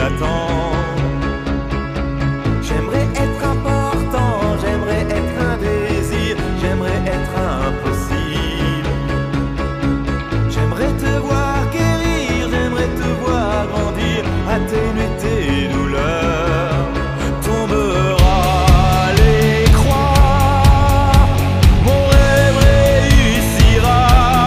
l'attend. J'aimerais être important, j'aimerais être un désir, j'aimerais être impossible. J'aimerais te voir guérir, j'aimerais te voir grandir, atténuer tes douleurs. Tombera les croix, mon rêve réussira.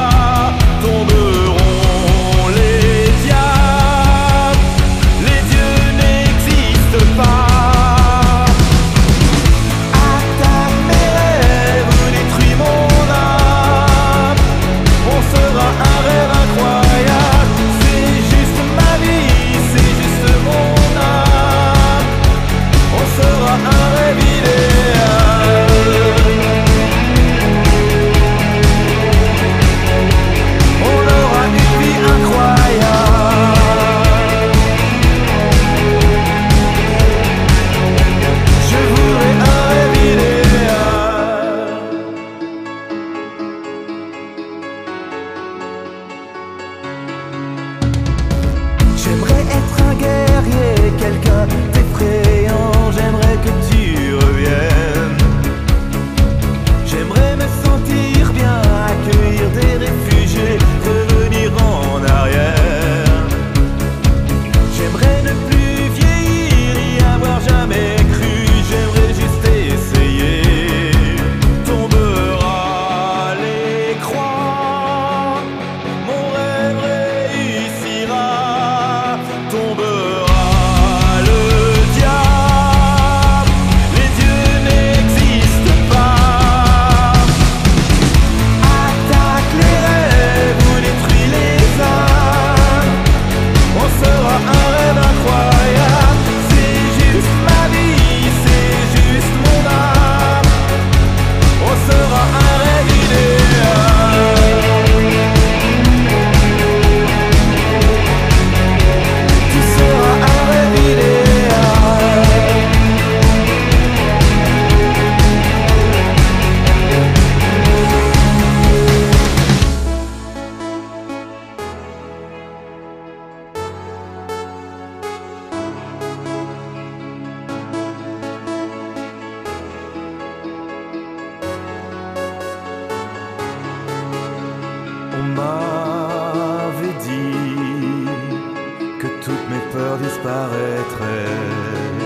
Tomberont les diables, les dieux n'existent pas. Attaque mes rêves, détruis mon âme. On sera un rêve incroyable. C'est juste ma vie, c'est juste mon âme. On sera un rêve idéal. On aura une vie incroyable. Je voudrais un rêve idéal. J'aimerais être un guerrier, quelqu'un d'effrayant. J'aimerais que tu reviennes. J'aimerais me sentir bien, accueillir des réfugiés, revenir en arrière. J'aimerais ne plus vieillir, y avoir jamais cru. J'aimerais juste essayer. Tombera les croix, mon rêve réussira. Tombera le diable, les dieux n'existent pas. Attaque les rêves ou détruis les âmes. On sera un rêve incroyable. C'est juste ma vie, c'est juste mon âme. On sera un rêve idéal. Tu seras un rêve idéal. On m'avait dit que toutes mes peurs disparaîtraient.